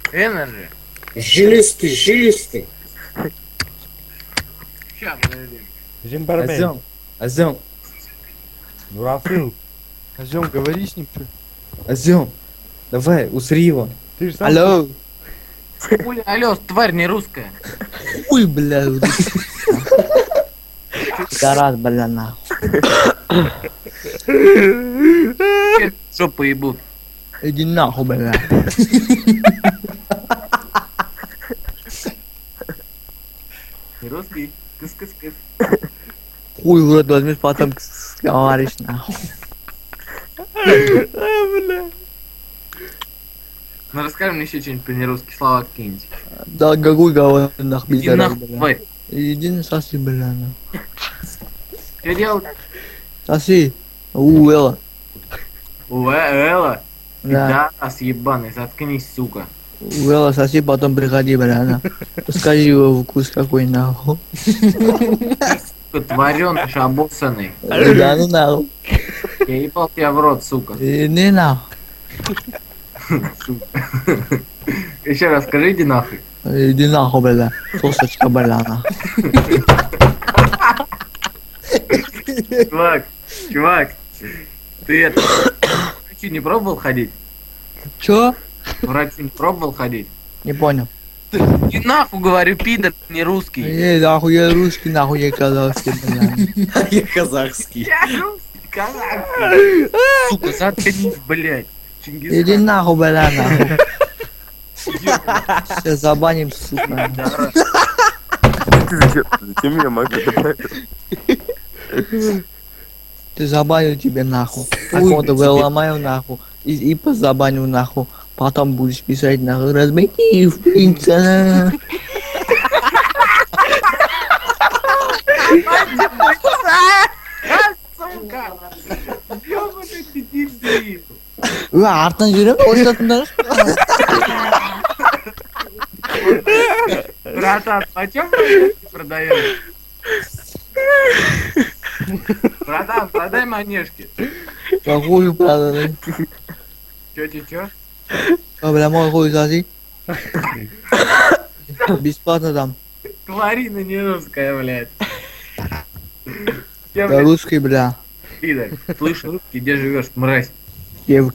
Энерджи. Жилистый, жилистый. Ща, подожди. Зимбармен. Азем, Азем, Нурофил. Азем, говори с ним, чё? Азем. Давай, усри его. Ты же сам... Алло. Хули, алло, тварь не русская. Ой, бля. Тарас, бля, нахуй. Теперь в жопу ебут. Иди нахуй, бля. Не русский. Кыс-кыс-кыс. Хуй в рот возьмешь, потом говоришь, нахуй. Ну расскажи мне еще что-нибудь про нерусские слова какие-нибудь. Да, гагуй, говори, нахуй, Иди пизда, нахуй, бля. тварь. Иди на соси, бля, нахуй. Что делать? Соси. Элла. Элла. Да. Да, съебаный, заткнись, сука. Элла, соси, потом приходи, бля, нахуй. Скажи его вкус какой, нахуй. Сука, тварёныш обоссанный. Да, ну нахуй. Я ебал тебя в рот, сука. Иди нахуй. Еще раз скажи, иди нахуй. Иди нахуй, бля. Сосочка, бля, нахуй. Чувак, ты это, к врачу не пробовал ходить? Чё? К врачу не пробовал ходить? Не понял. И нахуй, говорю, пидор, не русский. Нахуй, я русский, нахуй, я казахский, бля. Я казахский. Я русский, казах. Сука, заткнись, блядь. Иди Чингисхан. нахуй, бля, нахуй. Все забаним, сука. Да, Зачем я могу? Ты забанил тебе нахуй. Аккаунт выломаю нахуй. И позабаню нахуй. Потом будешь писать нахуй. Разбейте в принца. сука. Ёбаный ты дебил. Артан жүрем, ойсатындар. Братан, почем монетки продаешь? Братан, продай монешки. Какую продали? Чё? А, бля, мой хуй соси. Бесплатно дам. Тварина не русская, блядь. Я, Да блядь, русский, бля. пидор. Слышь, русский, где живешь, мразь? Я в